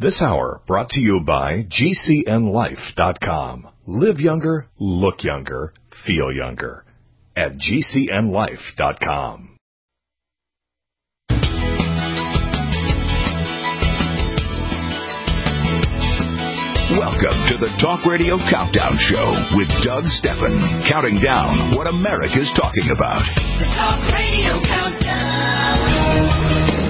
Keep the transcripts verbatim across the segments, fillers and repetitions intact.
This hour brought to you by G C N life dot com. Live younger, look younger, feel younger. At G C N life dot com. Welcome to the Talk Radio Countdown Show with Doug Stephan, counting down what America's talking about. The Talk Radio Countdown.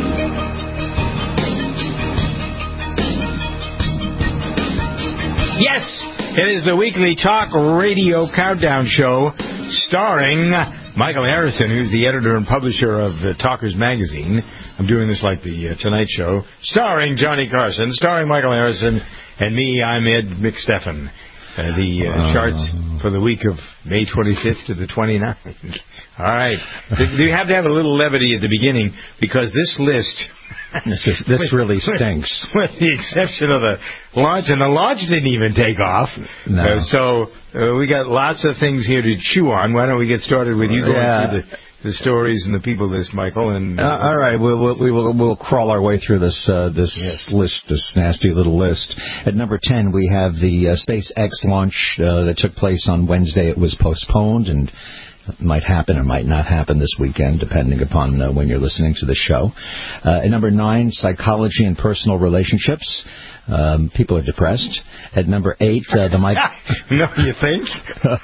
Yes, it is the weekly Talk Radio Countdown Show starring Michael Harrison, who's the editor and publisher of uh, Talkers Magazine. I'm doing this like the uh, Tonight Show. Starring Johnny Carson, starring Michael Harrison, and me, I'm Ed McStephan. Uh, the uh, uh, charts for the week of May twenty-fifth to the twenty-ninth. All right. You have to have a little levity at the beginning because this list... This, is, this really stinks. With the exception of the launch, and the launch didn't even take off. No. Uh, so uh, we got lots of things here to chew on. Why don't we get started with you going yeah. through the... The stories and the people list, Michael. And uh, uh, all right, we'll, we'll, we will we'll crawl our way through this uh, this yes. list, this nasty little list. At number ten, we have the uh, SpaceX launch uh, that took place on Wednesday. It was postponed and it might happen or might not happen this weekend, depending upon uh, when you're listening to the show. Uh, at number nine, psychology and personal relationships. Um, people are depressed. At number eight, uh, the Mike. No, you think? uh,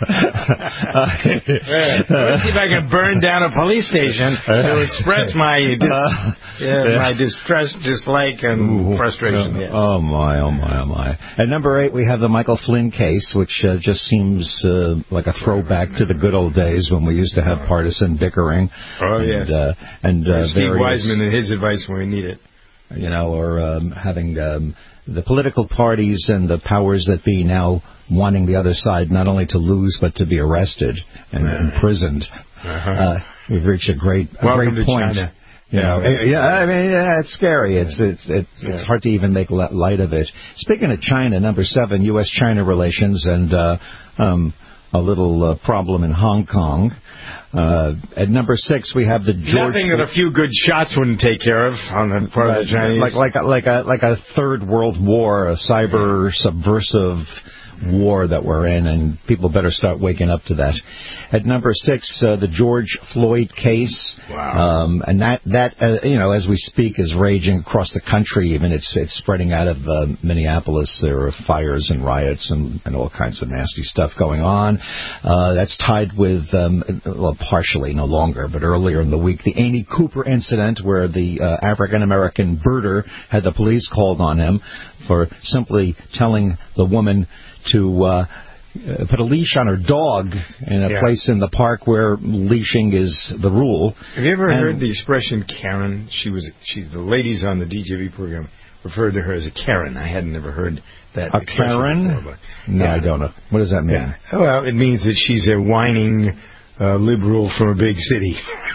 Let's see if I can burn down a police station to express my dis- uh, yeah, yeah. my distress, dislike, and Ooh, frustration. Uh, yes. Oh my, oh my, oh my! At number eight, we have the Michael Flynn case, which uh, just seems uh, like a throwback to the good old days when we used to have partisan bickering. Oh and, yes. Uh, and uh, Steve various, Wiseman and his advice when we need it. You know, or um, having. Um, The political parties and the powers that be now wanting the other side not only to lose but to be arrested and uh, imprisoned. Uh-huh. Uh, we've reached a great, a Welcome great to point. China. You know, yeah, yeah, I mean, yeah, it's scary. It's it's it's yeah. it's hard to even make light of it. Speaking of China, number seven, U S China relations and uh, um, a little uh, problem in Hong Kong. Uh, at number six, we have the George. Nothing that a few good shots wouldn't take care of on the part right, of the Chinese. Like like a, like a like a third world war, a cyber subversive war that we're in, and people better start waking up to that. At number six, uh, the George Floyd case. Wow. Um, and that that uh, you know, as we speak, is raging across the country. Even it's it's spreading out of uh, Minneapolis. There are fires and riots and, and all kinds of nasty stuff going on. Uh, that's tied with um, well, partially no longer, but earlier in the week, the Amy Cooper incident, where the uh, African American birder had the police called on him for simply telling the woman to uh, put a leash on her dog in a yeah. place in the park where leashing is the rule. Have you ever and, heard the expression Karen? She was she, the ladies on the D J V program referred to her as a Karen. I hadn't ever heard that. A Karen? Before, but, no, yeah. I don't know. What does that mean? Yeah. Well, it means that she's a whining uh, liberal from a big city,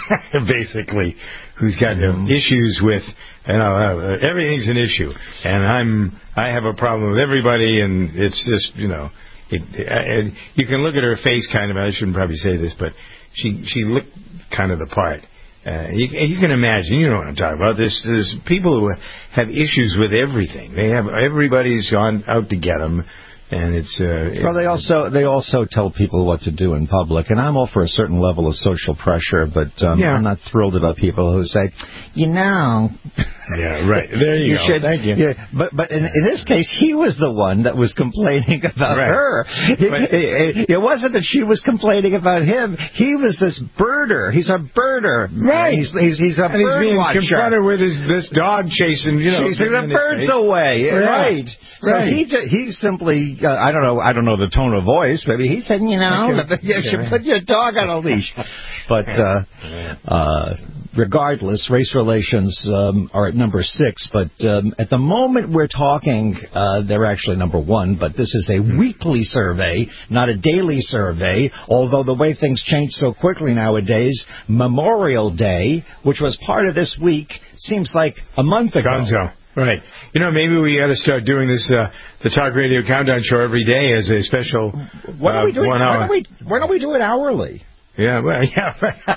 basically, who's got mm-hmm. uh, issues with, you know, uh, everything's an issue, and I'm I have a problem with everybody, and it's just, you know, it, it, you can look at her face kind of. I shouldn't probably say this, but she she looked kind of the part. Uh, you, you can imagine, you know what I'm talking about. There's, there's people who have issues with everything. They have everybody's gone out to get them. And it's uh, well, they also they also tell people what to do in public, and I'm all for a certain level of social pressure, but um, yeah. I'm not thrilled about people who say, you know, yeah, right. There you, you go. Should, Thank you. Yeah, but but in, in this case, he was the one that was complaining about right. her. It, it, it wasn't that she was complaining about him. He was this birder. He's a birder. Right. He's he's, he's a and bird he's being watcher. confronted with his this dog chasing, you know, chasing the birds away. Right. Right. So right. he he simply. Uh, I don't know. I don't know the tone of voice. Maybe he said, you know, that you should put your dog on a leash. But uh, uh, regardless, race relations um, are at number six. But um, at the moment we're talking, uh, they're actually number one. But this is a weekly survey, not a daily survey. Although the way things change so quickly nowadays, Memorial Day, which was part of this week, seems like a month ago. Gonzo. Right. You know, maybe we got to start doing this, uh, the Talk Radio Countdown Show every day as a special why don't uh, we do it, one why hour. Don't we, why don't we do it hourly? Yeah, well, yeah.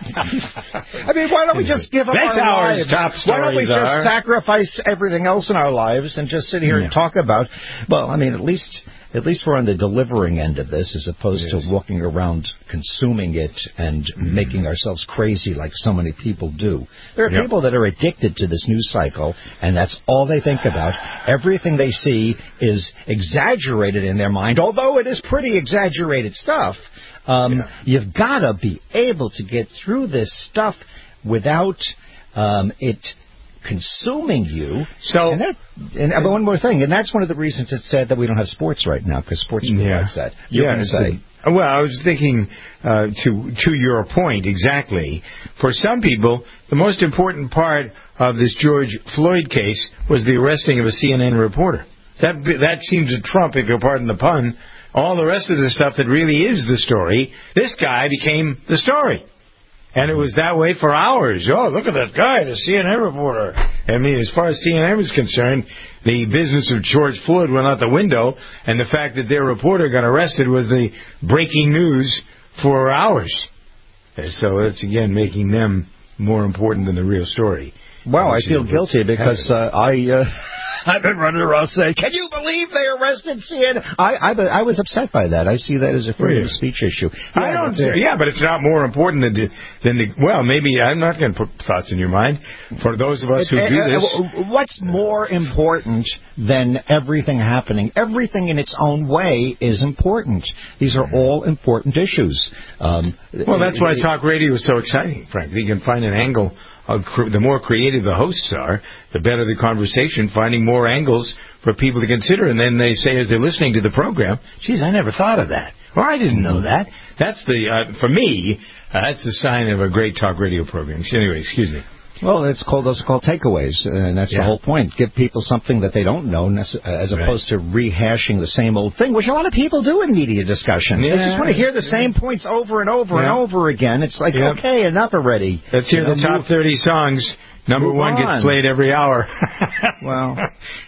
I mean, why don't we just give up That's our our lives? top Why don't we stories just are. sacrifice everything else in our lives and just sit here Yeah. and talk about? Well, I mean, at least at least we're on the delivering end of this, as opposed Yes. to walking around consuming it and Mm-hmm. making ourselves crazy like so many people do. There are Yep. people that are addicted to this news cycle, and that's all they think about. Everything they see is exaggerated in their mind, although it is pretty exaggerated stuff. Um, Yeah. You've got to be able to get through this stuff without um, it consuming you. So- and, that, and but one more thing, and that's one of the reasons it's sad that we don't have sports right now, because sports Yeah. provides that. You're Yeah, going to it's say. a- well, I was thinking uh, to to your point exactly. For some people, the most important part of this George Floyd case was the arresting of a C N N reporter. That that seems to trump, if you'll pardon the pun, all the rest of the stuff that really is the story. This guy became the story. And it was that way for hours. Oh, look at that guy, the C N N reporter. I mean, as far as C N N was concerned, the business of George Floyd went out the window, and the fact that their reporter got arrested was the breaking news for hours. And so it's, again, making them more important than the real story. Well, I Which is feel what's guilty because uh, happening. I... Uh, I've been running around saying, "Can you believe they arrested C N N?" I, I, I was upset by that. I see that as a freedom of speech issue. I don't. Yeah, but it's not more important than the, than the. Well, maybe I'm not going to put thoughts in your mind. For those of us who Uh, do uh, this, what's more important than everything happening? Everything in its own way is important. These are all important issues. Um, well, that's why talk radio is so exciting. Frankly, you can find an angle. Uh, cr- the more creative the hosts are, the better the conversation, finding more angles for people to consider. And then they say, as they're listening to the program, geez, I never thought of that. Or I didn't know that. That's the, uh, for me, uh, that's the sign of a great talk radio program. Anyway, excuse me. Well, it's called those are called takeaways, and that's Yeah. the whole point. Give people something that they don't know, nece- as opposed to rehashing the same old thing, which a lot of people do in media discussions. They Yeah. just want to hear the same points over and over and Yeah. over again. It's like, Yep. okay, enough already. Let's hear You know, the top move- thirty songs. Number move one on. gets played every hour. Well,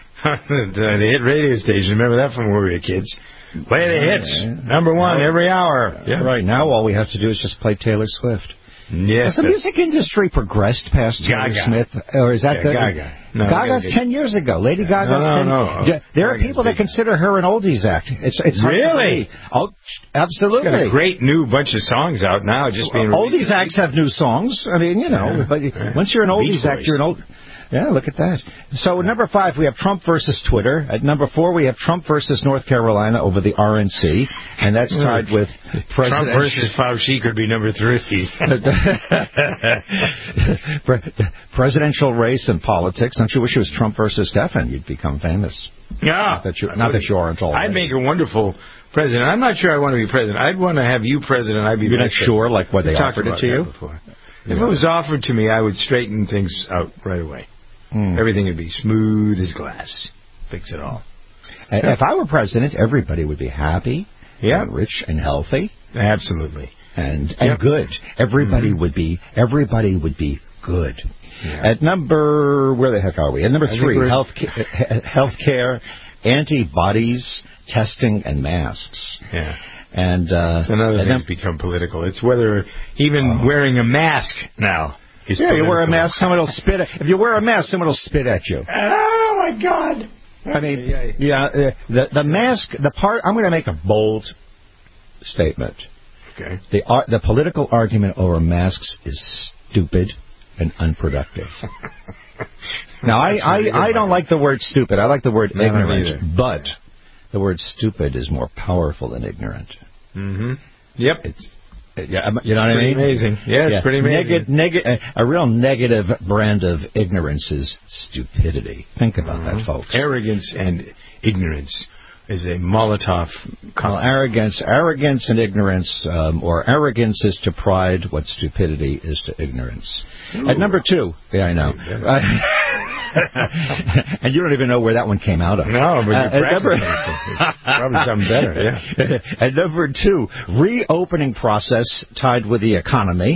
the hit radio station. Remember that from when we were kids? Play the hits. Yeah. Number one every hour. Yeah. right now all we have to do is just play Taylor Swift. Yes. Has the music industry progressed past Taylor Gaga. Smith, or is that Yeah, the Gaga. No, Gaga's Gaga. ten years ago? Lady Gaga's No, no, ten. no. Yeah, there are Gaga's people that big. consider her an oldies act. It's it's hard to Really? believe. Oh, absolutely. Got a great new bunch of songs out now. Just being oldies released. acts have new songs. I mean, you know, Yeah. but Yeah. once you're an oldies Beach act, Boys. you're an old. Yeah, look at that. So at number five, we have Trump versus Twitter. At number four, we have Trump versus North Carolina over the R N C, and that's tied with Trump President versus Fauci could be number three. Pre- presidential race and politics. Don't you wish it was Trump versus Stefan? You'd become famous. Yeah. Not that you, not that you aren't already. I'd make a wonderful president. I'm not sure I want to be president. I'd want to have you president. I'd be You're not nice to- sure, like, what they We've talked offered it about to that you? before. If it was offered to me, I would straighten things out right away. Hmm. Everything would be smooth as glass. Fix it all. And If I were president, everybody would be happy, Yeah. and rich, and healthy, Absolutely. and and Yep. good. Everybody Mhm. would be everybody would be good. Yeah. At number where the heck are we? At number I think three, we're- health health care, antibodies, testing, and masks. Yeah. And uh, It's another and thing then- that's become political. It's whether even Oh. wearing a mask now is yeah, you wear a political. mask, someone will spit at. If you wear a mask, someone will spit at you. Oh, my God. I mean, yeah, uh, the the mask, the part. I'm going to make a bold statement. Okay. The ar- the political argument over masks is stupid and unproductive. Now, I, I, I don't like the word stupid. I like the word No, I don't ignorant, either. but the word stupid is more powerful than ignorant. Mm-hmm. Yep. It's yeah, you know what I pretty mean? amazing. Yeah, it's pretty amazing. Neg- neg- uh, a real negative brand of ignorance is stupidity. Think about that, folks. Arrogance and ignorance is a Molotov Well, cocktail. arrogance, arrogance and ignorance, um, or arrogance is to pride what stupidity is to ignorance. Ooh. At number two, yeah, I know. And you don't even know where that one came out of. No, but Uh, you're at number- practicing. Probably something better, yeah. At number two, reopening process tied with the economy.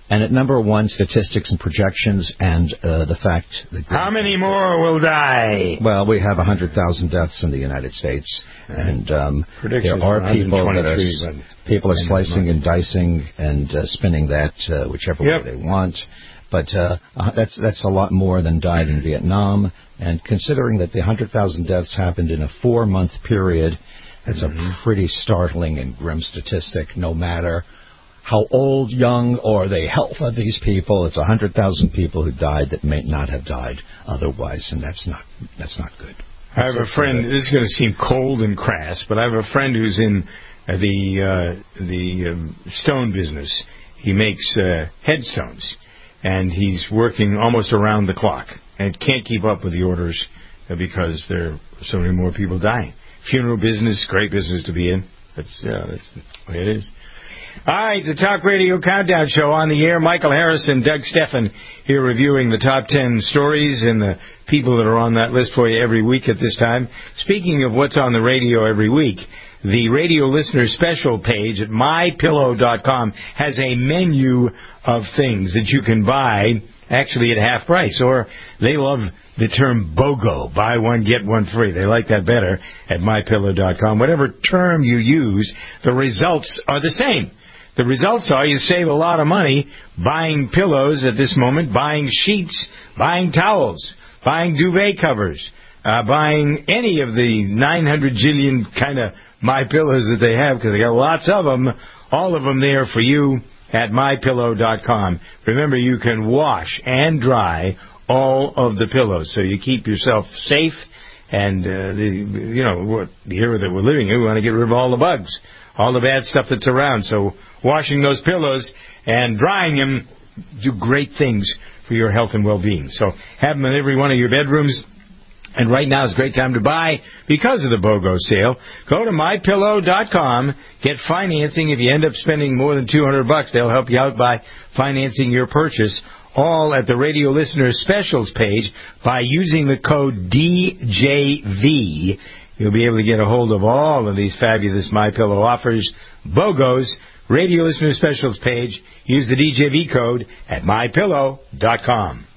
And at number one, statistics and projections, and uh, the fact that... How many more will die? Well, we have one hundred thousand deaths in the United States, and um, there are people that are, people are slicing and dicing and uh, spinning that uh, whichever yep. way they want. But uh, that's that's a lot more than died in Vietnam. And considering that the one hundred thousand deaths happened in a four-month period, that's mm-hmm. a pretty startling and grim statistic, no matter how old, young, or the health of these people. It's one hundred thousand people who died that may not have died otherwise, and that's not that's not good. I have a friend, this is going to seem cold and crass, but I have a friend who's in uh, the uh, the um, stone business. He makes uh, headstones, and he's working almost around the clock and can't keep up with the orders uh, because there are so many more people dying. Funeral business, great business to be in. That's, uh, that's the way it is. All right, the Talk Radio Countdown Show on the air. Michael Harrison, Doug Steffen here reviewing the top ten stories and the people that are on that list for you every week at this time. Speaking of what's on the radio every week, the radio listener special page at my pillow dot com has a menu of things that you can buy actually at half price. Or they love the term BOGO, buy one, get one free. They like that better at my pillow dot com. Whatever term you use, the results are the same. The results are you save a lot of money buying pillows at this moment, buying sheets, buying towels, buying duvet covers, uh, buying any of the nine hundred jillion kind of My Pillows that they have, because they got lots of them, all of them there for you at my pillow dot com. Remember, you can wash and dry all of the pillows, so you keep yourself safe. And, uh, the you know, the era that we're living in, we want to get rid of all the bugs, all the bad stuff that's around. So washing those pillows and drying them do great things for your health and well-being. So have them in every one of your bedrooms. And right now is a great time to buy because of the BOGO sale. Go to my pillow dot com, get financing. If you end up spending more than two hundred bucks, they'll help you out by financing your purchase. All at the Radio Listener Specials page by using the code D J V. You'll be able to get a hold of all of these fabulous MyPillow offers. BOGOs, Radio Listener Specials page. Use the D J V code at my pillow dot com.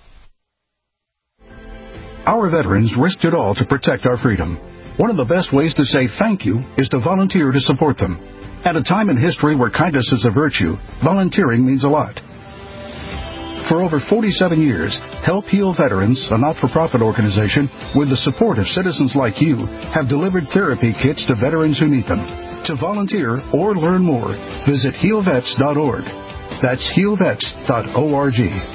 Our veterans risked it all to protect our freedom. One of the best ways to say thank you is to volunteer to support them. At a time in history where kindness is a virtue, volunteering means a lot. For over forty-seven years, Help Heal Veterans, a not-for-profit organization, with the support of citizens like you, have delivered therapy kits to veterans who need them. To volunteer or learn more, visit heal vets dot org. That's heal vets dot org.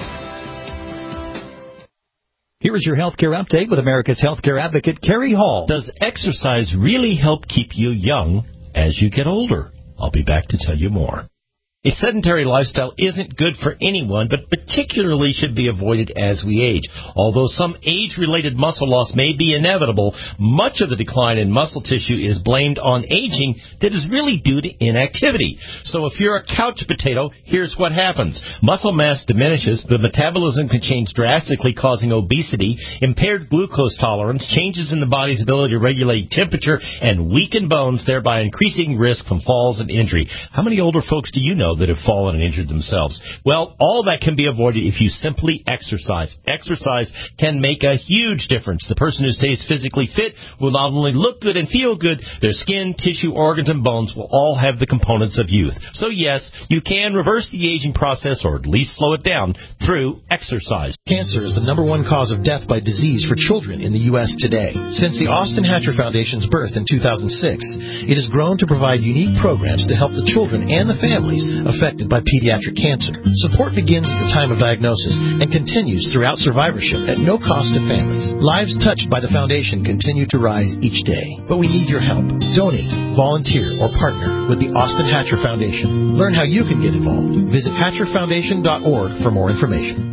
Here is your healthcare update with America's healthcare advocate, Carrie Hall. Does exercise really help keep you young as you get older? I'll be back to tell you more. A sedentary lifestyle isn't good for anyone, but particularly should be avoided as we age. Although some age-related muscle loss may be inevitable, much of the decline in muscle tissue is blamed on aging that is really due to inactivity. So if you're a couch potato, here's what happens. Muscle mass diminishes, the metabolism can change drastically, causing obesity, impaired glucose tolerance, changes in the body's ability to regulate temperature, and weaken bones, thereby increasing risk from falls and injury. How many older folks do you know that have fallen and injured themselves? Well, all that can be avoided if you simply exercise. Exercise can make a huge difference. The person who stays physically fit will not only look good and feel good, their skin, tissue, organs, and bones will all have the components of youth. So yes, you can reverse the aging process, or at least slow it down, through exercise. Cancer is the number one cause of death by disease for children in the U S today. Since the Austin Hatcher Foundation's birth in two thousand six, it has grown to provide unique programs to help the children and the families affected by pediatric cancer. Support begins at the time of diagnosis and continues throughout survivorship at no cost to families. Lives touched by the foundation continue to rise each day, but we need your help. Donate, volunteer, or partner with the Austin Hatcher Foundation. Learn how you can get involved. Visit hatcher foundation dot org for more information.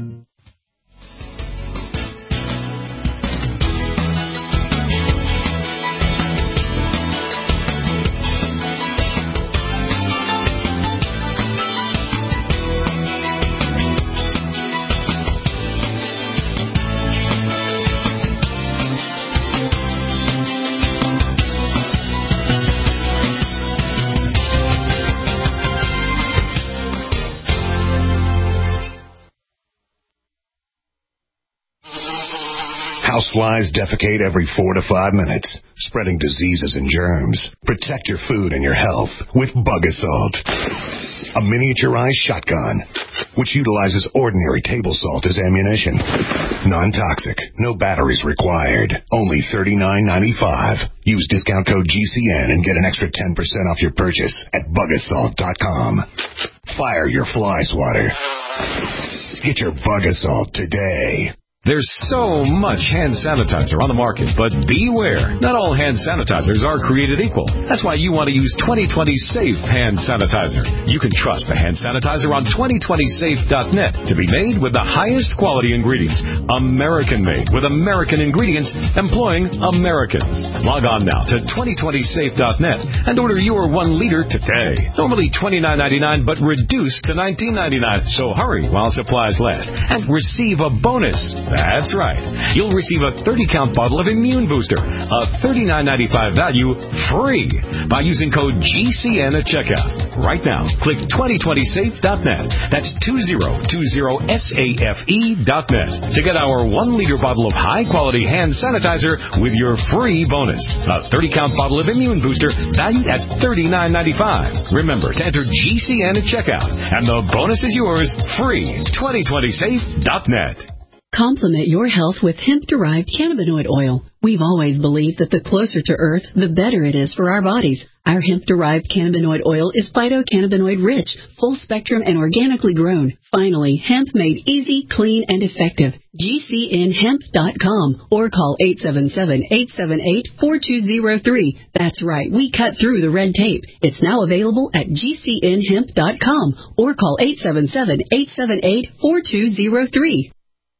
Flies defecate every four to five minutes, spreading diseases and germs. Protect your food and your health with Bug Assault. A miniaturized shotgun, which utilizes ordinary table salt as ammunition. Non-toxic, no batteries required. Only thirty-nine ninety-five. Use discount code G C N and get an extra ten percent off your purchase at bug assault dot com. Fire your fly swatter. Get your Bug Assault today. There's so much hand sanitizer on the market, but beware. Not all hand sanitizers are created equal. That's why you want to use twenty twenty Safe Hand Sanitizer. You can trust the hand sanitizer on twenty twenty safe dot net to be made with the highest quality ingredients. American-made with American ingredients employing Americans. Log on now to twenty twenty safe dot net and order your one liter today. Normally twenty-nine ninety-nine, but reduced to nineteen ninety-nine. So hurry while supplies last and receive a bonus. That's right. You'll receive a thirty count bottle of Immune Booster, a thirty-nine ninety-five value, free by using code G C N at checkout. Right now, click twenty twenty safe dot net. That's twenty twenty safe dot net to get our one liter bottle of high-quality hand sanitizer with your free bonus. A thirty count bottle of Immune Booster valued at thirty-nine ninety-five. Remember to enter G C N at checkout, and the bonus is yours free. twenty twenty safe dot net. Complement your health with hemp-derived cannabinoid oil. We've always believed that the closer to Earth, the better it is for our bodies. Our hemp-derived cannabinoid oil is phytocannabinoid-rich, full-spectrum, and organically grown. Finally, hemp made easy, clean, and effective. G C N hemp dot com or call eight seven seven, eight seven eight, four two zero three. That's right, we cut through the red tape. It's now available at G C N hemp dot com or call eight seven seven, eight seven eight, four two zero three.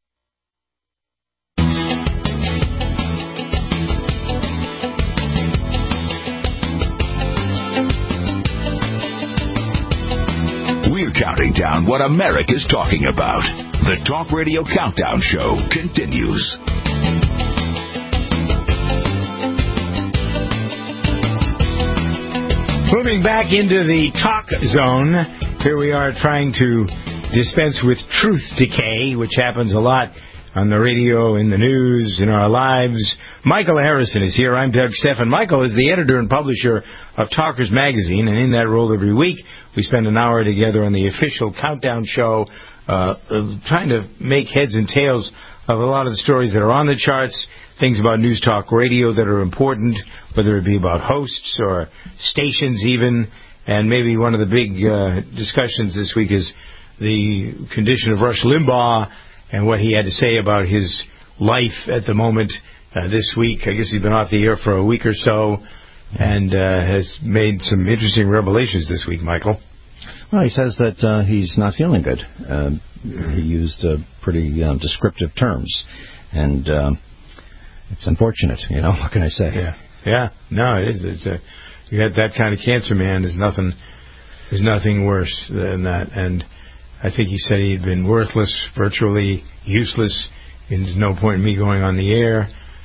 We're counting down what America's talking about. The Talk Radio Countdown Show continues. Moving back into the talk zone, here we are trying to dispense with truth decay, which happens a lot on the radio, in the news, in our lives. Michael Harrison is here. I'm Doug Stephan. Michael is the editor and publisher of Talkers Magazine, and in that role every week we spend an hour together on the official Countdown Show, uh, trying to make heads and tails of a lot of the stories that are on the charts, things about News Talk Radio that are important, whether it be about hosts or stations even. And maybe one of the big uh, discussions this week is the condition of Rush Limbaugh and what he had to say about his life at the moment uh, this week. I guess he's been off the air for a week or so and uh, has made some interesting revelations this week, Michael. Well, he says that uh, he's not feeling good. Uh, he used uh, pretty um, descriptive terms, and uh, it's unfortunate, you know, what can I say? Yeah, yeah, no, it is. It's a, you got that kind of cancer, man. There's nothing, there's nothing worse than that, and I think he said he'd been worthless, virtually useless, and there's no point in me going on the air.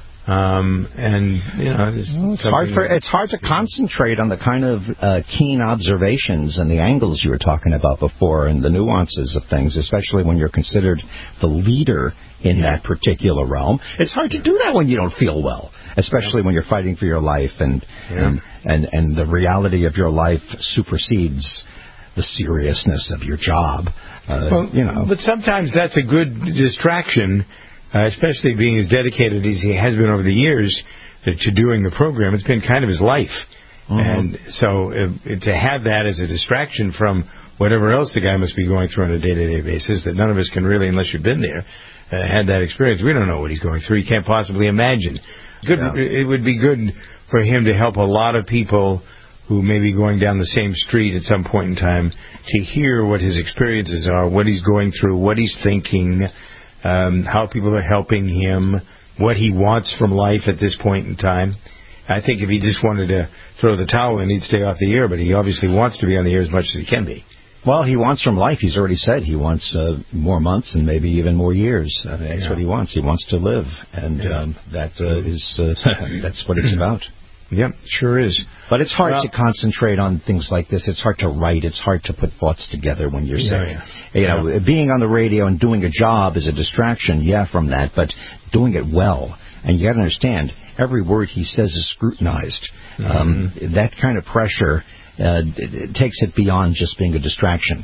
Um, and, you know, well, it's hard for it's hard to concentrate on the kind of uh, keen observations and the angles you were talking about before and the nuances of things, especially when you're considered the leader in yeah. that particular realm. It's hard to do that when you don't feel well, especially yeah. when you're fighting for your life and, yeah. and, and, and the reality of your life supersedes the seriousness of your job. Uh, well, you know. But sometimes that's a good distraction, uh, especially being as dedicated as he has been over the years uh, to doing the program. It's been kind of his life. Mm-hmm. And so uh, to have that as a distraction from whatever else the guy must be going through on a day-to-day basis that none of us can really, unless you've been there, uh, had that experience. We don't know what he's going through. You can't possibly imagine. Good. Yeah. It would be good for him to help a lot of people who may be going down the same street at some point in time to hear what his experiences are, what he's going through, what he's thinking, um, how people are helping him, what he wants from life at this point in time. I think if he just wanted to throw the towel in, he'd stay off the air, but he obviously wants to be on the air as much as he can be. Well, he wants from life. He's already said he wants uh, more months and maybe even more years. I mean, that's yeah. what he wants. He wants to live, and yeah. um, that uh, is uh, that's what it's about. Yep, sure is. But it's hard well, to concentrate on things like this. It's hard to write. It's hard to put thoughts together when you're yeah, saying, yeah. you know, yeah. being on the radio and doing a job is a distraction, yeah, from that, but doing it well And you got to understand, every word he says is scrutinized. Mm-hmm. Um, that kind of pressure uh, it, it takes it beyond just being a distraction.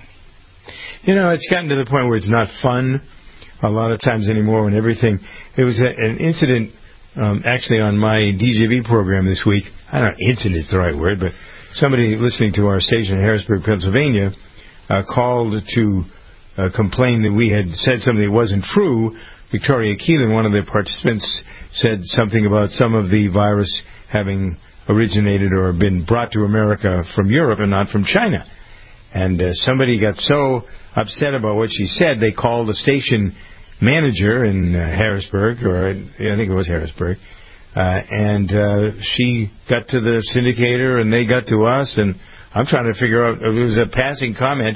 You know, it's gotten to the point where it's not fun a lot of times anymore when everything... There was a, an incident um, actually on my D J V program this week. I don't know, incident is the right word, but somebody listening to our station in Harrisburg, Pennsylvania, uh, called to uh, complain that we had said something that wasn't true. Victoria Keelan, one of the participants, said something about some of the virus having originated or been brought to America from Europe and not from China. And uh, somebody got so upset about what she said, they called the station manager in uh, Harrisburg, or I think it was Harrisburg, uh, and uh, she got to the syndicator, and they got to us, and I'm trying to figure out, it was a passing comment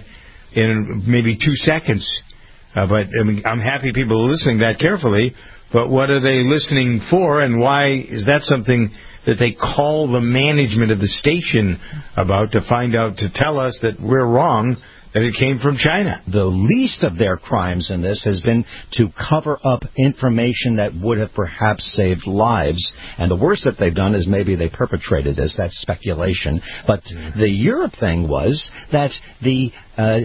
in maybe two seconds, uh, but I mean, I'm happy people are listening that carefully, but what are they listening for, and why is that something that they call the management of the station about to find out, to tell us that we're wrong, that it came from China? The least of their crimes in this has been to cover up information that would have perhaps saved lives. And the worst that they've done is maybe they perpetrated this. That's speculation. But mm-hmm. the Europe thing was that the... Uh,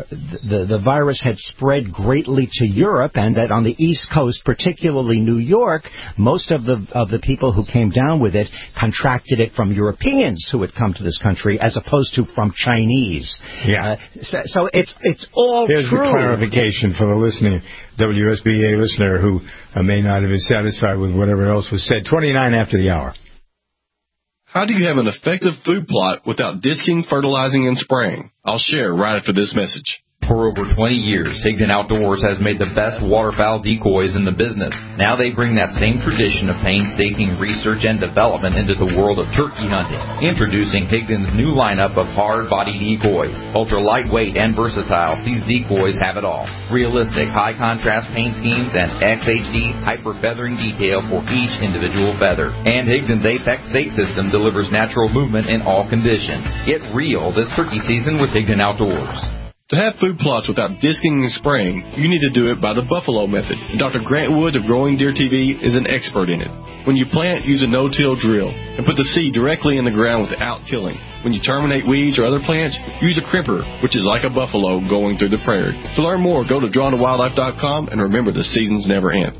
the the virus had spread greatly to Europe, and that on the East Coast, particularly New York, most of the of the people who came down with it contracted it from Europeans who had come to this country, as opposed to from Chinese. Yeah. Uh, so, so it's it's all Here's true. Here's the clarification for the listening W S B A listener who uh, may not have been satisfied with whatever else was said. twenty-nine after the hour. How do you have an effective food plot without disking, fertilizing, and spraying? I'll share right after this message. For over twenty years, Higdon Outdoors has made the best waterfowl decoys in the business. Now they bring that same tradition of painstaking research and development into the world of turkey hunting. Introducing Higdon's new lineup of hard-body decoys. Ultra lightweight and versatile, these decoys have it all. Realistic, high-contrast paint schemes and X H D hyper-feathering detail for each individual feather. And Higdon's Apex stake system delivers natural movement in all conditions. Get real this turkey season with Higdon Outdoors. To have food plots without disking and spraying, you need to do it by the Buffalo method. And Doctor Grant Woods of Growing Deer T V is an expert in it. When you plant, use a no-till drill and put the seed directly in the ground without tilling. When you terminate weeds or other plants, use a crimper, which is like a buffalo going through the prairie. To learn more, go to drawn to wildlife dot com, and remember, the seasons never end.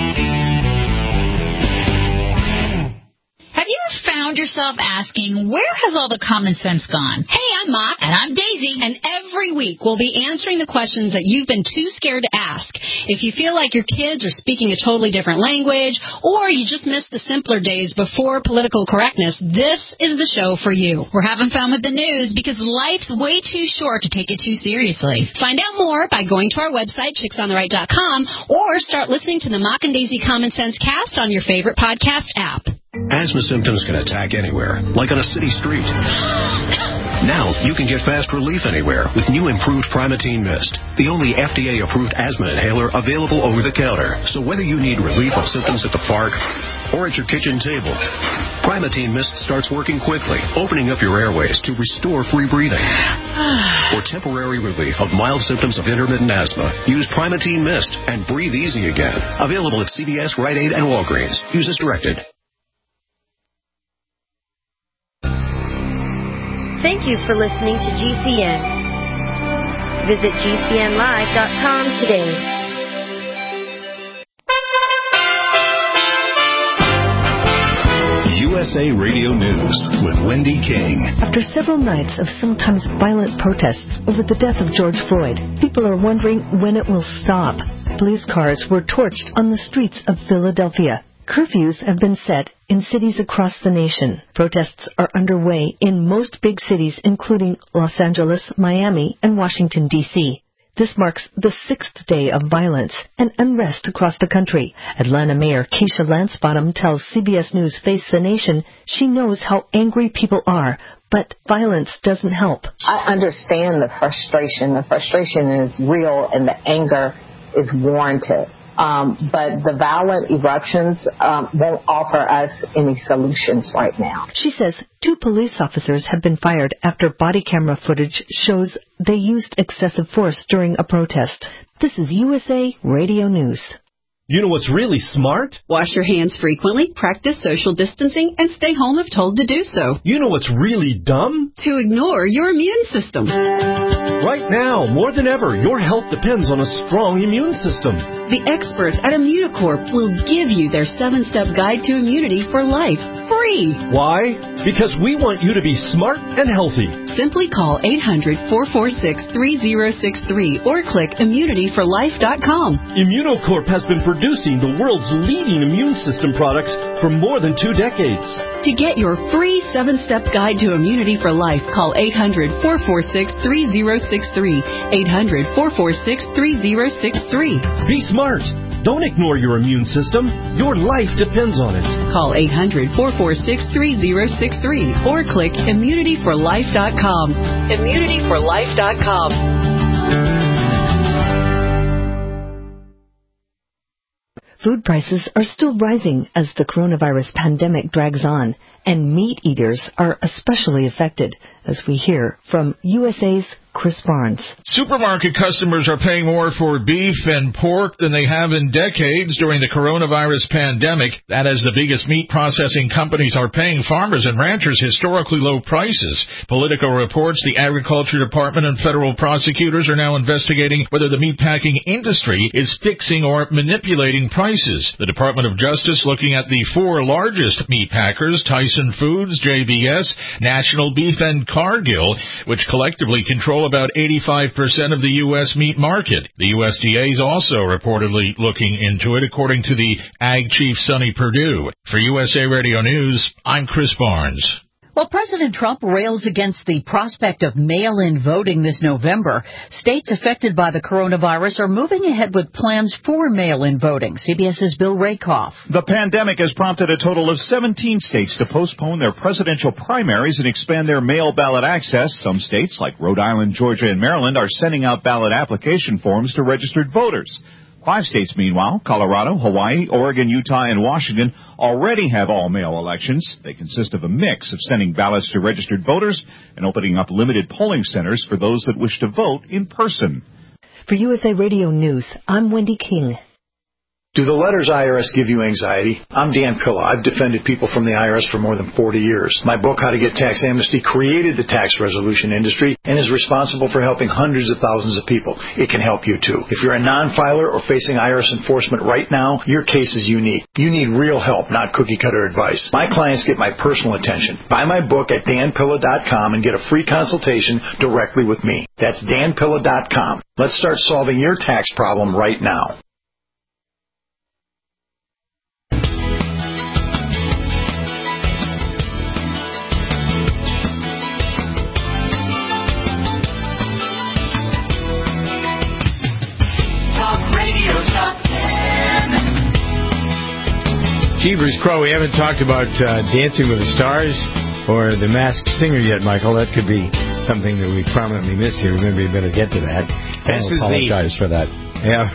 Have you ever found yourself asking, where has all the common sense gone? Hey, I'm Mock. And I'm Daisy. And every week we'll be answering the questions that you've been too scared to ask. If you feel like your kids are speaking a totally different language, or you just missed the simpler days before political correctness, this is the show for you. We're having fun with the news because life's way too short to take it too seriously. Find out more by going to our website, chicks on the right dot com, or start listening to the Mock and Daisy Common Sense Cast on your favorite podcast app. Asthma symptoms can attack anywhere, like on a city street. Now, you can get fast relief anywhere with new improved Primatene Mist, the only F D A-approved asthma inhaler available over the counter. So whether you need relief of symptoms at the park or at your kitchen table, Primatene Mist starts working quickly, opening up your airways to restore free breathing. For temporary relief of mild symptoms of intermittent asthma, use Primatene Mist and breathe easy again. Available at C V S, Rite Aid, and Walgreens. Use as directed. Thank you for listening to G C N. Visit G C N live dot com today. U S A Radio News with Wendy King. After several nights of sometimes violent protests over the death of George Floyd, people are wondering when it will stop. Police cars were torched on the streets of Philadelphia. Curfews have been set in cities across the nation. Protests are underway in most big cities, including Los Angeles, Miami, and Washington, D C This marks the sixth day of violence and unrest across the country. Atlanta Mayor Keisha Lance-Bottom tells C B S News Face the Nation she knows how angry people are, but violence doesn't help. I understand the frustration. The frustration is real and the anger is warranted. Um, but the violent eruptions um, won't offer us any solutions right now. She says two police officers have been fired after body camera footage shows they used excessive force during a protest. This is U S A Radio News. You know what's really smart? Wash your hands frequently, practice social distancing, and stay home if told to do so. You know what's really dumb? To ignore your immune system. Right now, more than ever, your health depends on a strong immune system. The experts at Immunicorp will give you their seven-step guide to immunity for life, free. Why? Because we want you to be smart and healthy. Simply call eight hundred, four four six, three zero six three or click immunity for life dot com. Immunicorp has been producing the world's leading immune system products for more than two decades. To get your free seven-step guide to immunity for life, call eight hundred, four four six, three zero six three, eight hundred, four four six, three zero six three. Be smart. Don't ignore your immune system. Your life depends on it. Call eight hundred, four four six, three zero six three or click immunity for life dot com. immunity for life dot com. Food prices are still rising as the coronavirus pandemic drags on, and meat eaters are especially affected, as we hear from U S A's Chris Barnes. Supermarket customers are paying more for beef and pork than they have in decades during the coronavirus pandemic. That as the biggest meat processing companies are paying farmers and ranchers historically low prices. Politico reports the Agriculture Department and federal prosecutors are now investigating whether the meatpacking industry is fixing or manipulating prices. The Department of Justice looking at the four largest meat packers, Tyson Foods, J B S, National Beef, and Cargill, which collectively control about eighty-five percent of the U S meat market. The U S D A is also reportedly looking into it, according to the Ag Chief Sonny Perdue. For U S A Radio News, I'm Chris Barnes. Well, President Trump rails against the prospect of mail-in voting this November. States affected by the coronavirus are moving ahead with plans for mail-in voting. CBS's Bill Rakoff. The pandemic has prompted a total of seventeen states to postpone their presidential primaries and expand their mail ballot access. Some states, like Rhode Island, Georgia, and Maryland, are sending out ballot application forms to registered voters. Five states, meanwhile, Colorado, Hawaii, Oregon, Utah, and Washington, already have all-mail elections. They consist of a mix of sending ballots to registered voters and opening up limited polling centers for those that wish to vote in person. For U S A Radio News, I'm Wendy King. Do the letters I R S give you anxiety? I'm Dan Pilla. I've defended people from the I R S for more than forty years. My book, How to Get Tax Amnesty, created the tax resolution industry and is responsible for helping hundreds of thousands of people. It can help you, too. If you're a non-filer or facing I R S enforcement right now, your case is unique. You need real help, not cookie-cutter advice. My clients get my personal attention. Buy my book at dan pilla dot com and get a free consultation directly with me. That's dan pilla dot com. Let's start solving your tax problem right now. Jeepers Crow, we haven't talked about uh, Dancing with the Stars or The Masked Singer yet, Michael. That could be something that we prominently missed here. Maybe we better get to that. This I apologize the, for that. Yeah,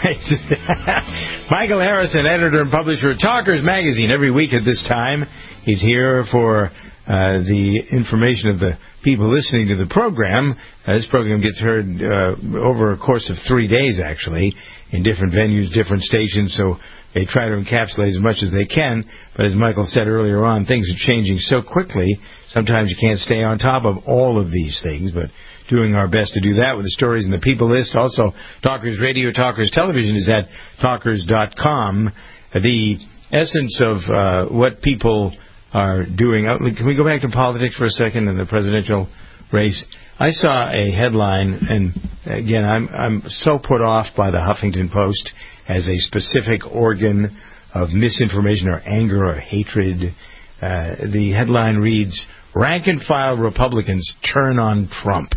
right. Michael Harrison, editor and publisher of Talkers Magazine. Every week at this time, he's here for uh, the information of the people listening to the program. Uh, this program gets heard uh, over a course of three days, actually, in different venues, different stations, so they try to encapsulate as much as they can, but as Michael said earlier on, things are changing so quickly, sometimes you can't stay on top of all of these things, but doing our best to do that with the stories in the People List. Also, Talkers Radio, Talkers Television is at talkers dot com. The essence of uh, what people are doing. Can we go back to politics for a second in the presidential race? I saw a headline, and again, I'm I'm so put off by the Huffington Post as a specific organ of misinformation or anger or hatred. Uh, the headline reads, rank-and-file Republicans turn on Trump.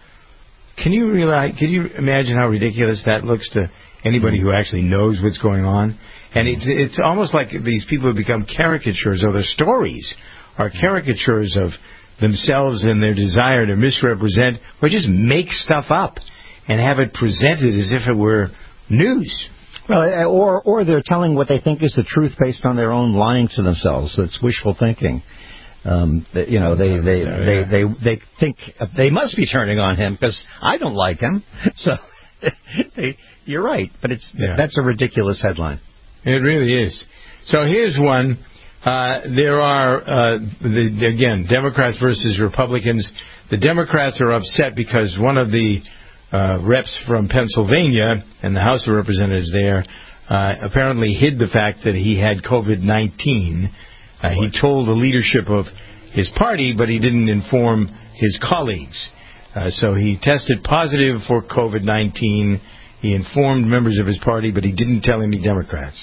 Can you realize, can you imagine how ridiculous that looks to anybody who actually knows what's going on? And it's, it's almost like these people have become caricatures, or their stories are caricatures of themselves and their desire to misrepresent or just make stuff up and have it presented as if it were news. Well, or or they're telling what they think is the truth based on their own lying to themselves. It's wishful thinking. Um, you know, they they, they, they, they think they must be turning on him because I don't like him. So they, you're right, but it's yeah. that's a ridiculous headline. It really is. So here's one. Uh, there are, uh, the, again, Democrats versus Republicans. The Democrats are upset because one of the uh, reps from Pennsylvania and the House of Representatives there uh, apparently hid the fact that he had COVID nineteen. Uh, he told the leadership of his party, but he didn't inform his colleagues. Uh, so he tested positive for COVID nineteen. He informed members of his party, but he didn't tell any Democrats.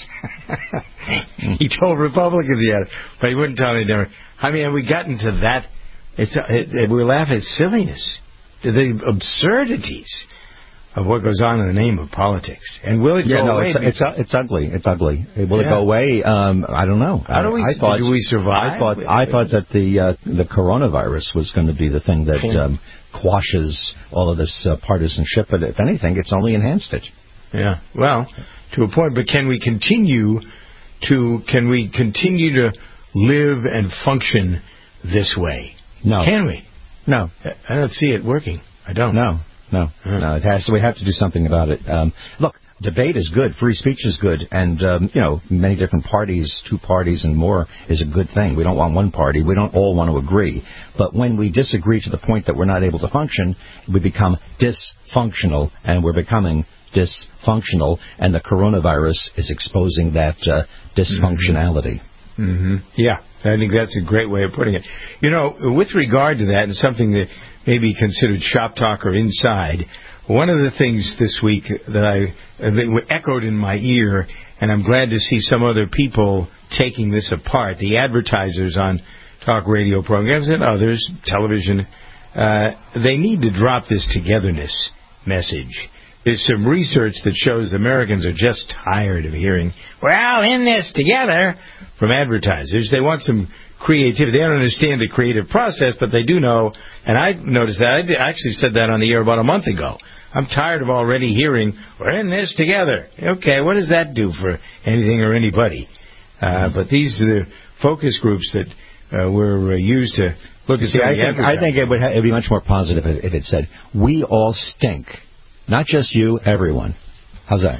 He told Republicans he had it, but he wouldn't tell any Democrats. I mean, have we gotten to that? It's it, it, we laugh at silliness, the absurdities of what goes on in the name of politics. And will it yeah, go no, away? It's, it's, it's ugly. It's ugly. Will yeah. it go away? Um, I don't know. How do we, I, I thought, do we survive? I thought, I thought that the uh, the coronavirus was going to be the thing that um, quashes all of this uh, partisanship, but if anything, it's only enhanced it. Yeah, well, to a point. But can we continue to can we continue to live and function this way? No. Can we? No. I don't see it working. I don't. No. No. Uh-huh. No. It has to. We have to do something about it. Um, look, debate is good. Free speech is good, and um, you know, many different parties, two parties and more, is a good thing. We don't want one party. We don't all want to agree. But when we disagree to the point that we're not able to function, we become dysfunctional, and we're becoming dysfunctional, and the coronavirus is exposing that uh, dysfunctionality. Mm-hmm. Yeah, I think that's a great way of putting it. You know, with regard to that, and something that may be considered shop talk or inside, one of the things this week that I that echoed in my ear, and I'm glad to see some other people taking this apart, the advertisers on talk radio programs and others, television, uh, they need to drop this togetherness message. There's some research that shows Americans are just tired of hearing, well, in this together, from advertisers. They want some creativity. They don't understand the creative process, but they do know, and I noticed that. I did, I actually said that on the air about a month ago. I'm tired of already hearing, we're in this together. Okay, what does that do for anything or anybody? Uh, but these are the focus groups that uh, were uh, used to look at See, some I of the think, I think it would ha- it'd be much more positive if, if it said, we all stink. Not just you, everyone. How's that?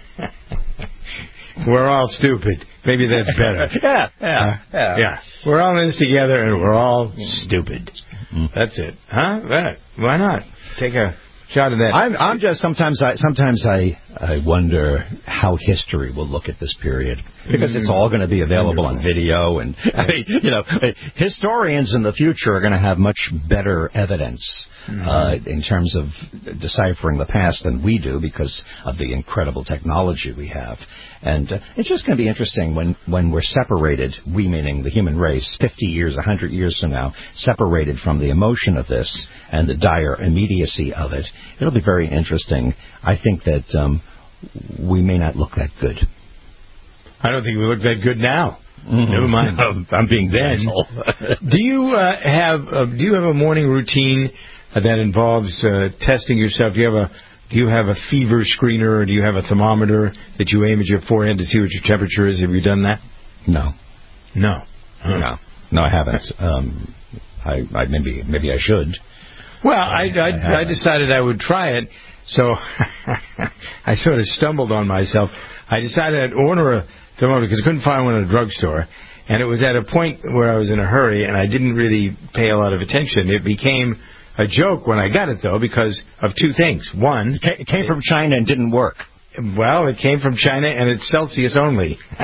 We're all stupid. Maybe that's better. yeah, yeah, uh, yeah. Yeah. We're all in this together, and we're all stupid. Mm. That's it. Huh? Right. Why not? Take a shot at that. I'm, I'm just sometimes I sometimes I I wonder how history will look at this period, because mm-hmm. it's all going to be available Wonderful. on video, and I mean, you know, historians in the future are going to have much better evidence mm-hmm. uh, in terms of deciphering the past than we do, because of the incredible technology we have. And uh, it's just going to be interesting when, when we're separated, we meaning the human race, fifty years, one hundred years from now, separated from the emotion of this and the dire immediacy of it. It'll be very interesting. I think that um, we may not look that good. I don't think we look that good now. Mm-hmm. Never mind. No, I'm being gentle. do you uh, have uh, Do you have a morning routine uh, that involves uh, testing yourself? Do you have a Do you have a fever screener, or do you have a thermometer that you aim at your forehead to see what your temperature is? Have you done that? No. No. Huh. No. No, I haven't. um, I, I maybe maybe I should. Well, I, I, I, I decided I would try it, so I sort of stumbled on myself. I decided I'd order a thermometer because I couldn't find one at a drugstore, and it was at a point where I was in a hurry, and I didn't really pay a lot of attention. It became a joke when I got it, though, because of two things. One, it came from China and didn't work. Well, it came from China, and it's Celsius only. What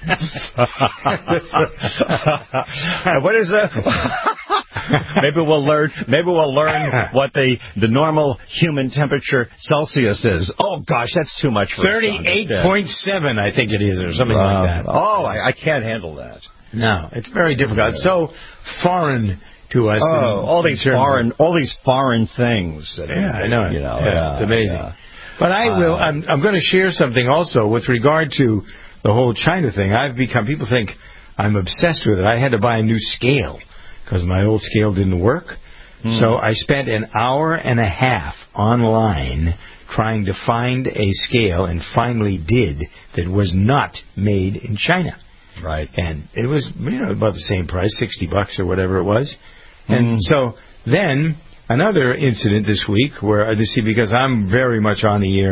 is that? maybe we'll learn. Maybe we'll learn what the the normal human temperature Celsius is. Oh gosh, that's too much for thirty-eight point seven, I think it is, or something uh, like that. Oh, I, I can't handle that. No, it's very difficult. It's so foreign to us. Oh, in, all these foreign, of, all these foreign things. That yeah, are, I know. You know, yeah, yeah, it's amazing. Yeah. But I will. I'm, I'm going to share something also with regard to the whole China thing. I've become. People think I'm obsessed with it. I had to buy a new scale because my old scale didn't work. Mm. So I spent an hour and a half online trying to find a scale, and finally did, that was not made in China. Right. And it was, you know, about the same price, sixty bucks or whatever it was. And mm. so then another incident this week where, uh, see, because I'm very much on the air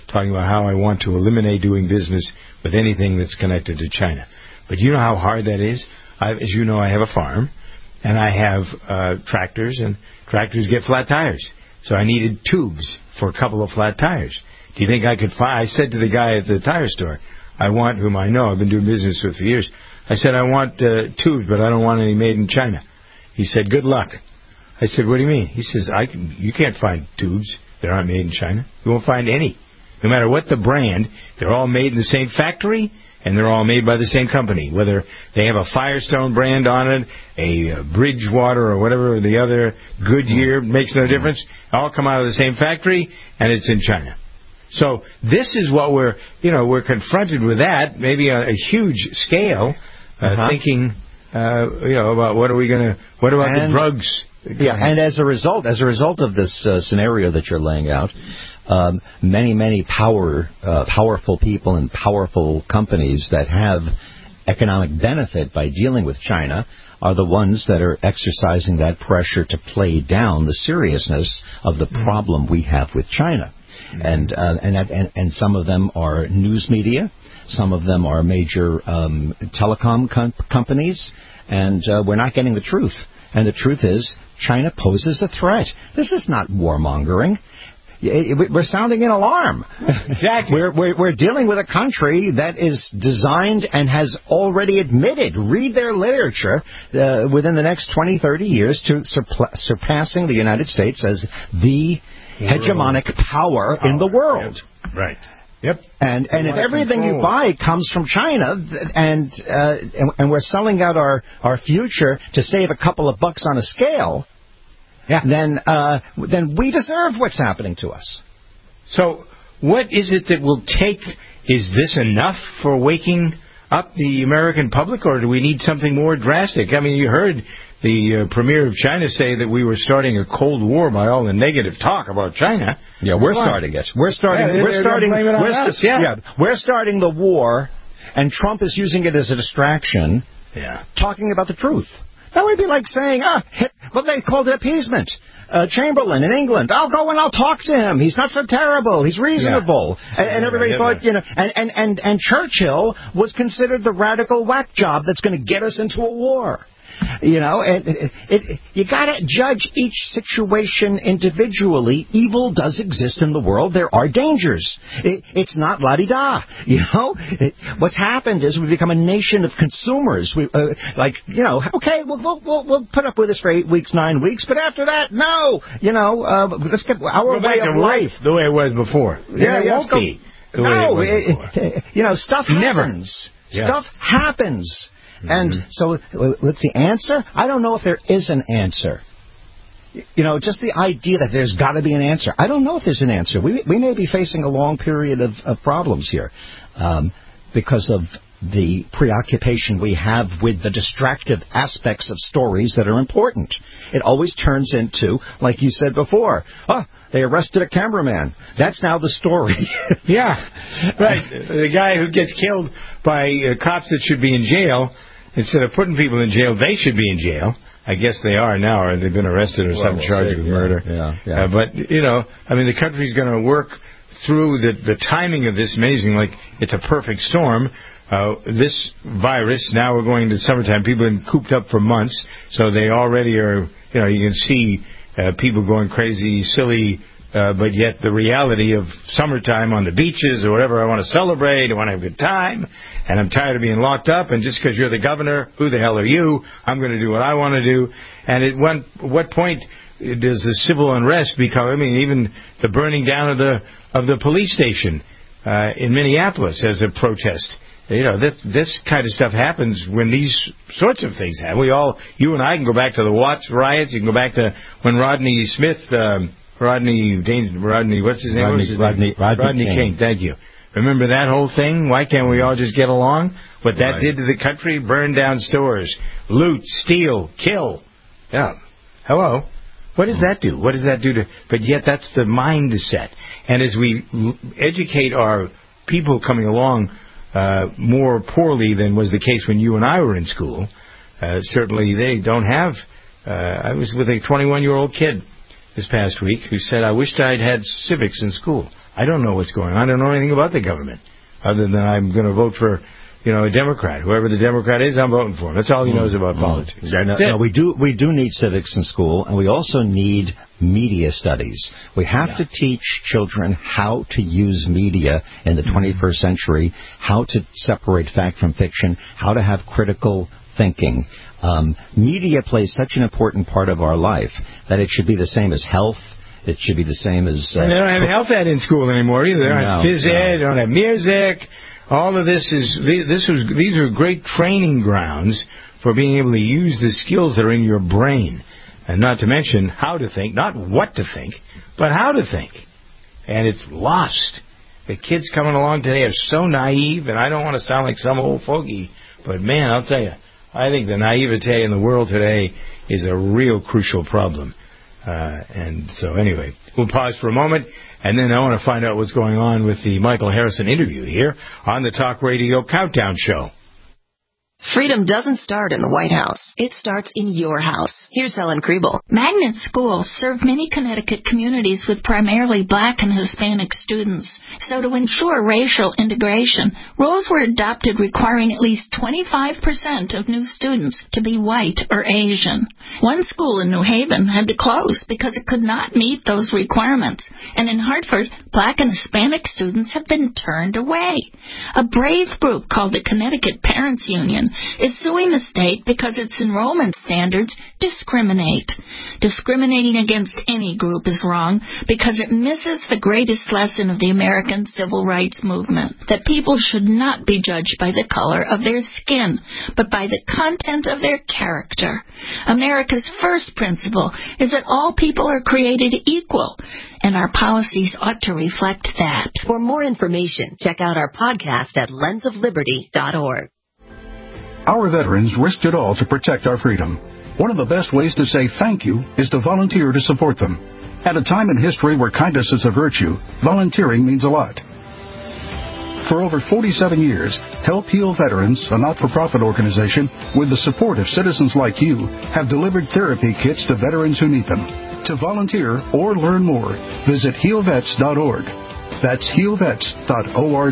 talking about how I want to eliminate doing business with anything that's connected to China. But you know how hard that is? I, as you know, I have a farm, and I have uh, tractors, and tractors get flat tires. So I needed tubes for a couple of flat tires. Do you think I could find... I said to the guy at the tire store, I want, whom I know, I've been doing business with for years, I said, I want uh, tubes, but I don't want any made in China. He said, good luck. I said, what do you mean? He says, I can, you can't find tubes that aren't made in China. You won't find any. No matter what the brand, they're all made in the same factory, and they're all made by the same company. Whether they have a Firestone brand on it, a Bridgewater or whatever, the other Goodyear, makes no difference. All come out of the same factory, and it's in China. So this is what we're, you know, we're confronted with that, maybe on a huge scale, uh, uh-huh. thinking, uh, you know, about what are we going to, what about and, the drugs? Yeah, and as a result, as a result of this uh, scenario that you're laying out, um, many, many power, uh, powerful people and powerful companies that have economic benefit by dealing with China are the ones that are exercising that pressure to play down the seriousness of the problem we have with China. And, uh, and, and and some of them are news media, some of them are major um, telecom com- companies, and uh, we're not getting the truth. And the truth is, China poses a threat. This is not warmongering. We're sounding an alarm. Exactly. We're, we're, we're dealing with a country that is designed and has already admitted, read their literature, uh, within the next twenty, thirty years to surpl- surpassing the United States as the hegemonic power, power in the world. Yep. Right. Yep. And and if everything control. you buy comes from China, and, uh, and and we're selling out our, our future to save a couple of bucks on a scale, yeah. then uh, then we deserve what's happening to us. So what is it that will take? Is this enough for waking up the American public, or do we need something more drastic? I mean, you heard the uh, premier of China say that we were starting a Cold War by all the negative talk about China. Yeah, we're Come starting on. it. We're starting. Yeah, we're starting. We're, us, yeah. yeah, we're starting the war, and Trump is using it as a distraction. Yeah, talking about the truth. That would be like saying, ah, hit, well, they called it appeasement. Uh, Chamberlain in England, I'll go and I'll talk to him. He's not so terrible. He's reasonable. Yeah. And, and everybody thought, you know, and, and, and, and Churchill was considered the radical whack job that's going to get us into a war. You know, it, it, it, you got to judge each situation individually. Evil does exist in the world. There are dangers. It, it's not la-di-da. You know, it, what's happened is we've become a nation of consumers. We, uh, like, you know, okay, we'll, we'll, we'll, we'll put up with this for eight weeks, nine weeks, but after that, no. You know, uh, let's get our Go way back of to life the way it was before. Yeah, it yeah, won't be the way no, it was before. It, you know, stuff happens. Never. Yeah. Stuff happens. Mm-hmm. And so, what's the answer? I don't know if there is an answer. You know, just the idea that there's got to be an answer. I don't know if there's an answer. We we may be facing a long period of, of problems here um, because of the preoccupation we have with the distractive aspects of stories that are important. It always turns into, like you said before, oh, they arrested a cameraman. That's now the story. Yeah, right. The guy who gets killed by uh, cops that should be in jail, instead of putting people in jail, they should be in jail. I guess they are now, or they've been arrested or well, some we'll charge of yeah, murder. Yeah, yeah. Uh, but, you know, I mean, the country's going to work through the, the timing of this amazing, like it's a perfect storm. Uh, this virus, now we're going to summertime, people have been cooped up for months, so they already are, you know, you can see uh, people going crazy, silly, uh, but yet the reality of summertime on the beaches or whatever, I want to celebrate, I want to have a good time, and I'm tired of being locked up, and just because you're the governor, who the hell are you? I'm going to do what I want to do. And at one, what point does the civil unrest become, I mean, even the burning down of the of the police station uh, in Minneapolis as a protest? You know, this, this kind of stuff happens when these sorts of things happen. We all, you and I can go back to the Watts riots. You can go back to when Rodney Smith, um, Rodney, Rodney, what's his name? Rodney, what's his Rodney, name? Rodney, Rodney King. King. Thank you. Remember that whole thing? Why can't we all just get along? What that right. did to the country, burn down stores, loot, steal, kill. Yeah. Hello. What does that do? What does that do to... But yet that's the mindset. And as we l- educate our people coming along uh, more poorly than was the case when you and I were in school, uh, certainly they don't have... Uh, I was with a twenty-one-year-old kid this past week who said, I wished I'd had civics in school. I don't know what's going on. I don't know anything about the government, other than I'm going to vote for, you know, a Democrat. Whoever the Democrat is, I'm voting for him. That's all he knows about mm-hmm. politics. No, no, we do we do need civics in school, and we also need media studies. We have yeah. to teach children how to use media in the mm-hmm. twenty-first century, how to separate fact from fiction, how to have critical thinking. Um, media plays such an important part of our life that it should be the same as health. It should be the same as... Uh, and they don't have health ed in school anymore either. They don't no, have phys ed, no. they don't have music. All of this is... This was, these are great training grounds for being able to use the skills that are in your brain. And not to mention how to think. Not what to think, but how to think. And it's lost. The kids coming along today are so naive, and I don't want to sound like some old fogey, but man, I'll tell you, I think the naivete in the world today is a real crucial problem. Uh, and so anyway, we'll pause for a moment, and then I want to find out what's going on with the Michael Harrison interview here on the Talk Radio Countdown Show. Freedom doesn't start in the White House. It starts in your house. Here's Helen Kriebel. Magnet schools serve many Connecticut communities with primarily black and Hispanic students. So to ensure racial integration, rules were adopted requiring at least twenty-five percent of new students to be white or Asian. One school in New Haven had to close because it could not meet those requirements. And in Hartford, black and Hispanic students have been turned away. A brave group called the Connecticut Parents Union is suing the state because its enrollment standards discriminate. Discriminating against any group is wrong because it misses the greatest lesson of the American civil rights movement, that people should not be judged by the color of their skin, but by the content of their character. America's first principle is that all people are created equal, and our policies ought to reflect that. For more information, check out our podcast at lens of liberty dot org. Our veterans risked it all to protect our freedom. One of the best ways to say thank you is to volunteer to support them. At a time in history where kindness is a virtue, volunteering means a lot. For over forty-seven years, Help Heal Veterans, a not-for-profit organization with the support of citizens like you, have delivered therapy kits to veterans who need them. To volunteer or learn more, visit heal vets dot org. That's heal vets dot org.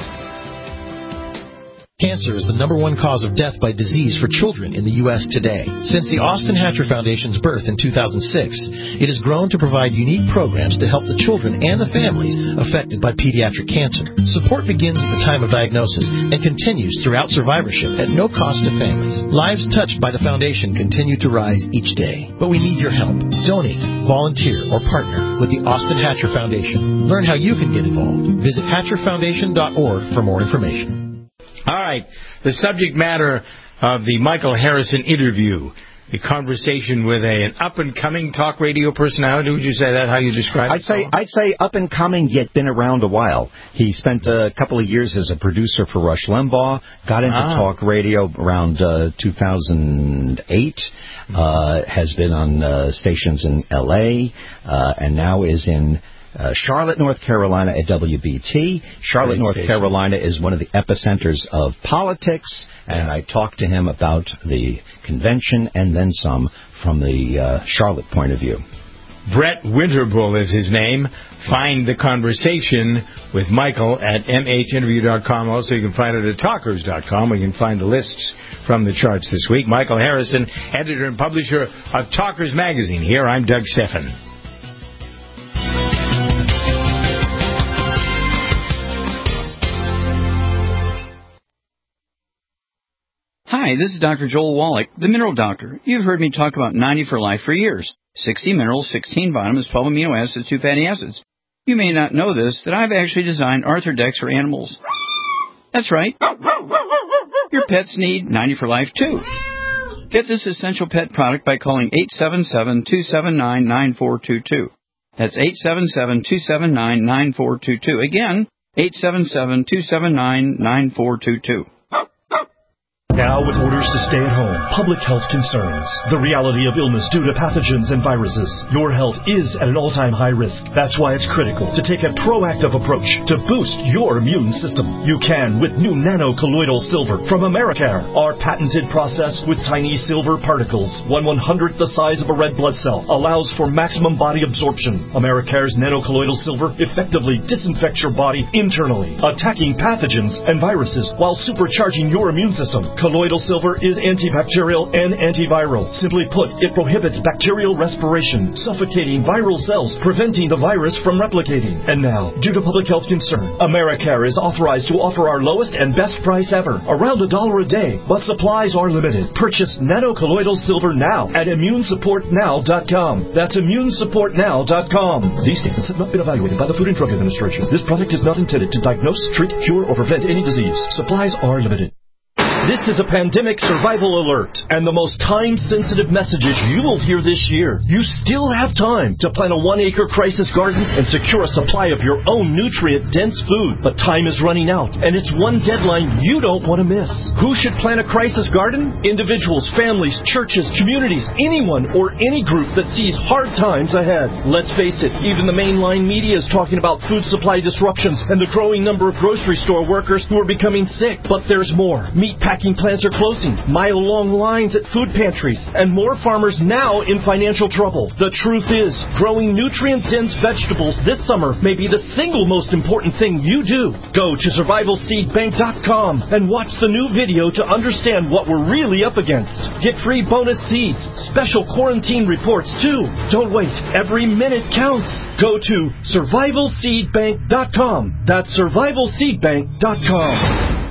Cancer is the number one cause of death by disease for children in the U S today. Since the Austin Hatcher Foundation's birth in two thousand six, it has grown to provide unique programs to help the children and the families affected by pediatric cancer. Support begins at the time of diagnosis and continues throughout survivorship at no cost to families. Lives touched by the foundation continue to rise each day. But we need your help. Donate, volunteer, or partner with the Austin Hatcher Foundation. Learn how you can get involved. Visit hatcher foundation dot org for more information. All right, the subject matter of the Michael Harrison interview, the conversation with a, an up-and-coming talk radio personality. Would you say that, how you describe it? I'd say, I'd say up-and-coming, yet been around a while. He spent a couple of years as a producer for Rush Limbaugh, got into ah. talk radio around uh, two thousand eight, uh, has been on uh, stations in L A, uh, and now is in Uh, Charlotte, North Carolina at W B T. Charlotte, Great North station. Carolina is one of the epicenters of politics, and yeah. I talked to him about the convention and then some from the uh, Charlotte point of view. Brett Winterbull is his name. Find the conversation with Michael at m h interview dot com. Also, you can find it at talkers dot com. We can find the lists from the charts this week. Michael Harrison, editor and publisher of Talkers Magazine. Here, I'm Doug Stephan. Hi, this is Doctor Joel Wallach, the Mineral Doctor. You've heard me talk about ninety for Life for years. sixty minerals, sixteen vitamins, twelve amino acids, two fatty acids. You may not know this, that I've actually designed Arthrodex for animals. That's right. Your pets need ninety for Life, too. Get this essential pet product by calling eight seven seven, two seven nine, nine four two two. That's eight seven seven, two seven nine, nine four two two. Again, eight seven seven, two seven nine, nine four two two. Now with orders to stay at home, public health concerns, the reality of illness due to pathogens and viruses, your health is at an all-time high risk. That's why it's critical to take a proactive approach to boost your immune system. You can with new nano-colloidal silver from Americare. Our patented process with tiny silver particles, one one-hundredth the size of a red blood cell, allows for maximum body absorption. Americare's nano-colloidal silver effectively disinfects your body internally, attacking pathogens and viruses while supercharging your immune system. Colloidal silver is antibacterial and antiviral. Simply put, it prohibits bacterial respiration, suffocating viral cells, preventing the virus from replicating. And now, due to public health concern, Americare is authorized to offer our lowest and best price ever, around a dollar a day, but supplies are limited. Purchase nano-colloidal silver now at immune support now dot com. That's immune support now dot com. These statements have not been evaluated by the Food and Drug Administration. This product is not intended to diagnose, treat, cure, or prevent any disease. Supplies are limited. This is a pandemic survival alert, and the most time-sensitive messages you will hear this year. You still have time to plant a one-acre crisis garden and secure a supply of your own nutrient-dense food. But time is running out, and it's one deadline you don't want to miss. Who should plant a crisis garden? Individuals, families, churches, communities, anyone or any group that sees hard times ahead. Let's face it, even the mainline media is talking about food supply disruptions and the growing number of grocery store workers who are becoming sick. But there's more. Meat packing plants are closing, mile-long lines at food pantries, and more farmers now in financial trouble. The truth is, growing nutrient-dense vegetables this summer may be the single most important thing you do. Go to survival seed bank dot com and watch the new video to understand what we're really up against. Get free bonus seeds, special quarantine reports too. Don't wait. Every minute counts. Go to survival seed bank dot com. That's survival seed bank dot com.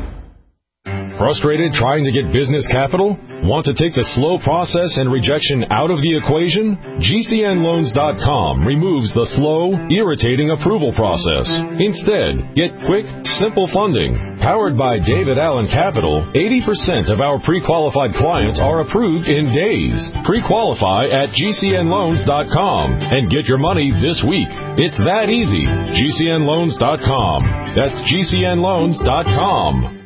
Frustrated trying to get business capital? Want to take the slow process and rejection out of the equation? G C N loans dot com removes the slow, irritating approval process. Instead, get quick, simple funding. Powered by David Allen Capital, eighty percent of our pre-qualified clients are approved in days. Pre-qualify at G C N loans dot com and get your money this week. It's that easy. G C N loans dot com. That's G C N loans dot com.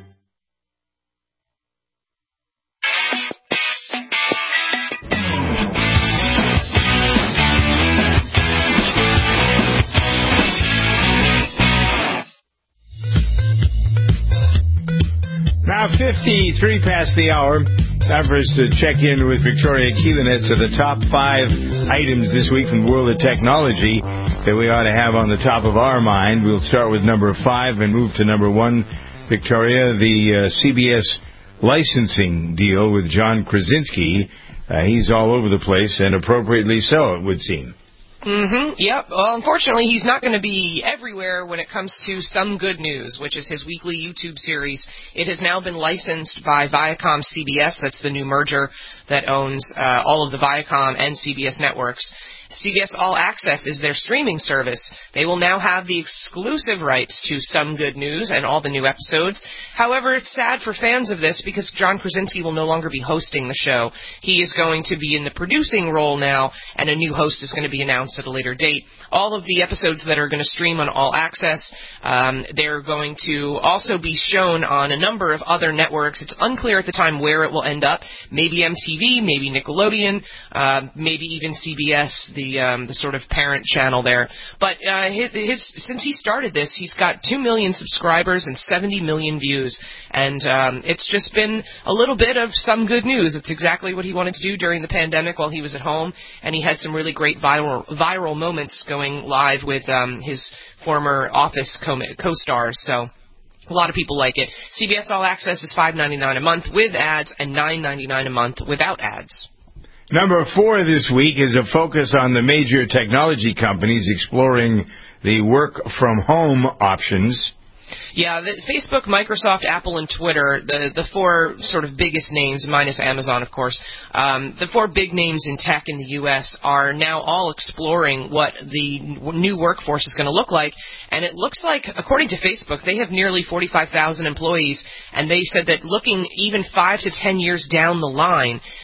Now, fifty-three past the hour. Time for us to check in with Victoria Keelan as to the top five items this week from the world of technology that we ought to have on the top of our mind. We'll start with number five and move to number one. Victoria, the uh, C B S licensing deal with John Krasinski. Uh, he's all over the place, and appropriately so, it would seem. Mm-hmm. Yep. Well, unfortunately, he's not going to be everywhere when it comes to Some Good News, which is his weekly YouTube series. It has now been licensed by Viacom C B S. That's the new merger that owns uh, all of the Viacom and C B S networks. C B S All Access is their streaming service. They will now have the exclusive rights to Some Good News and all the new episodes. However, it's sad for fans of this because John Krasinski will no longer be hosting the show. He is going to be in the producing role now, and a new host is going to be announced at a later date. All of the episodes that are going to stream on All Access, um, they're going to also be shown on a number of other networks. It's unclear at the time where it will end up. Maybe M T V, maybe Nickelodeon, uh, maybe even C B S, the The, um, the sort of parent channel there. But uh, his, his, since he started this, he's got two million subscribers and seventy million views. And um, it's just been a little bit of some good news. It's exactly what he wanted to do during the pandemic while he was at home. And he had some really great viral, viral moments going live with um, his former Office co- co-stars. So a lot of people like it. C B S All Access is five ninety-nine a month with ads and nine ninety-nine a month without ads. Number four this week is a focus on the major technology companies exploring the work-from-home options. Yeah, the, Facebook, Microsoft, Apple, and Twitter, the, the four sort of biggest names, minus Amazon, of course, um, the four big names in tech in the U S are now all exploring what the new workforce is going to look like. And it looks like, according to Facebook, they have nearly forty-five thousand employees, and they said that looking even five to ten years down the line,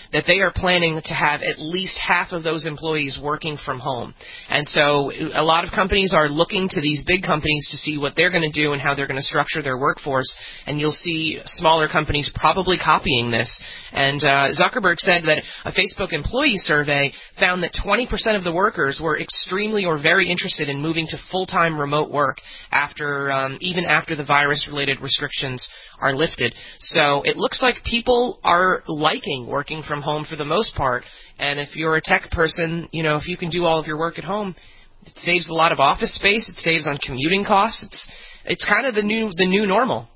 that they are planning to have at least half of those employees working from home. And so a lot of companies are looking to these big companies to see what they're going to do and how they're going to structure their workforce. And you'll see smaller companies probably copying this. And uh, Zuckerberg said that a Facebook employee survey found that twenty percent of the workers were extremely or very interested in moving to full-time remote work after, um, even after the virus-related restrictions are lifted. So it looks like people are liking working from home for the most part. And if you're a tech person, you know, if you can do all of your work at home, it saves a lot of office space. It saves on commuting costs. It's it's kind of the new the new normal.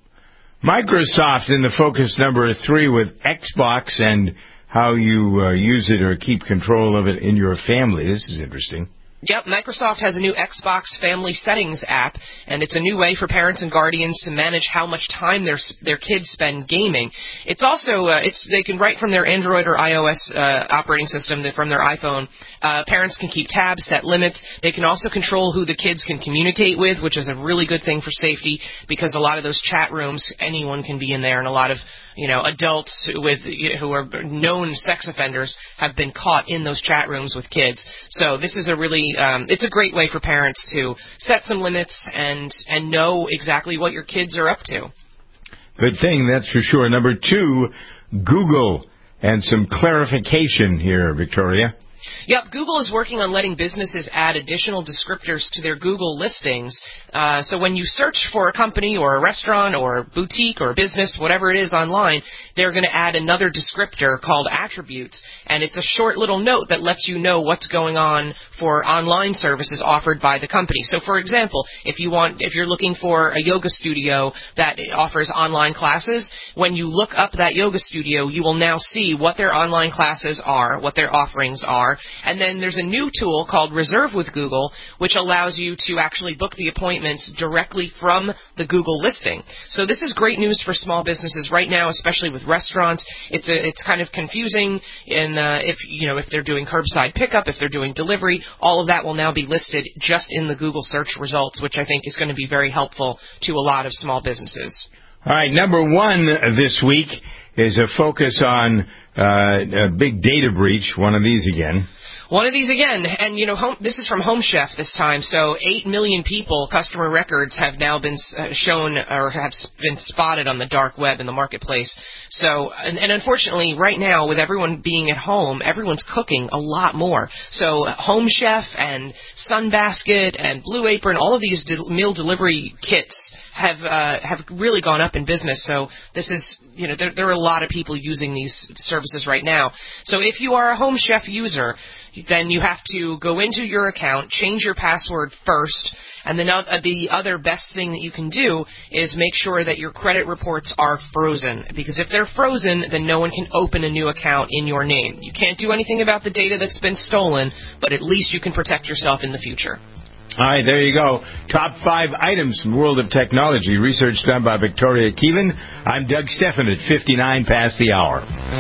Microsoft in the focus number three with Xbox and how you uh, use it or keep control of it in your family. This is interesting. Yep, Microsoft has a new Xbox Family Settings app, and it's a new way for parents and guardians to manage how much time their their kids spend gaming. It's also uh, it's they can write from their Android or iOS uh, operating system, from their iPhone. Uh, parents can keep tabs, set limits. They can also control who the kids can communicate with, which is a really good thing for safety because a lot of those chat rooms, anyone can be in there, and a lot of you know adults with who are known sex offenders have been caught in those chat rooms with kids. So this is a really Um, it's a great way for parents to set some limits and and know exactly what your kids are up to. Good thing, that's for sure. Number two, Google, and some clarification here, Victoria. Yep, Google is working on letting businesses add additional descriptors to their Google listings. Uh, so when you search for a company or a restaurant or a boutique or a business, whatever it is online, they're going to add another descriptor called attributes. And it's a short little note that lets you know what's going on for online services offered by the company. So, for example, if you want, if you're looking for a yoga studio that offers online classes, when you look up that yoga studio, you will now see what their online classes are, what their offerings are. And then there's a new tool called Reserve with Google, which allows you to actually book the appointments directly from the Google listing. So this is great news for small businesses right now, especially with restaurants. It's a, it's kind of confusing in uh, if you know if they're doing curbside pickup, if they're doing delivery. All of that will now be listed just in the Google search results, which I think is going to be very helpful to a lot of small businesses. All right, number one this week is a focus on uh, a big data breach, one of these again. One of these again, and you know, home, this is from Home Chef this time. So eight million people, customer records have now been uh, shown or have been spotted on the dark web in the marketplace. So, and, and unfortunately, right now, with everyone being at home, everyone's cooking a lot more. So Home Chef and Sunbasket and Blue Apron, all of these de- meal delivery kits have uh, have really gone up in business. So this is, you know, there, there are a lot of people using these services right now. So if you are a Home Chef user, then you have to go into your account, change your password first, and then uh, the other best thing that you can do is make sure that your credit reports are frozen. Because if they're frozen, then no one can open a new account in your name. You can't do anything about the data that's been stolen, but at least you can protect yourself in the future. All right, there you go. Top five items from the world of technology. Research done by Victoria Keelan. I'm Doug Stephan at fifty-nine past the hour.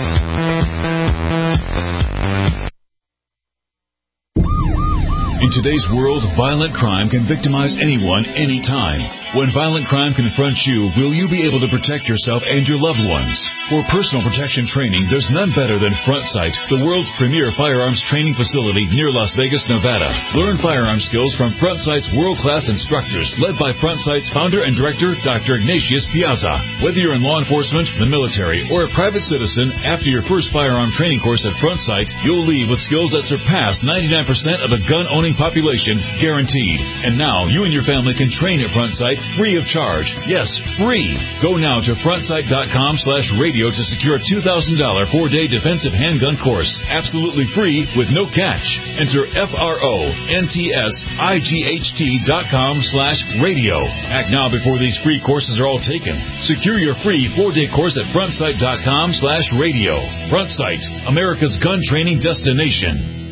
In today's world, violent crime can victimize anyone, anytime. When violent crime confronts you, will you be able to protect yourself and your loved ones? For personal protection training, there's none better than FrontSight, the world's premier firearms training facility near Las Vegas, Nevada. Learn firearm skills from FrontSight's world-class instructors, led by FrontSight's founder and director, Doctor Ignatius Piazza. Whether you're in law enforcement, the military, or a private citizen, after your first firearm training course at FrontSight, you'll leave with skills that surpass ninety-nine percent of the gun-owning population, guaranteed. And now, you and your family can train at FrontSight free of charge. Yes, free. Go now to frontsight.com slash radio to secure a two thousand dollars four-day defensive handgun course. Absolutely free with no catch. Enter F-R-O-N-T-S-I-G-H-T dot com slash radio. Act now before these free courses are all taken. Secure your free four-day course at frontsight.com slash radio. FrontSight, America's gun training destination.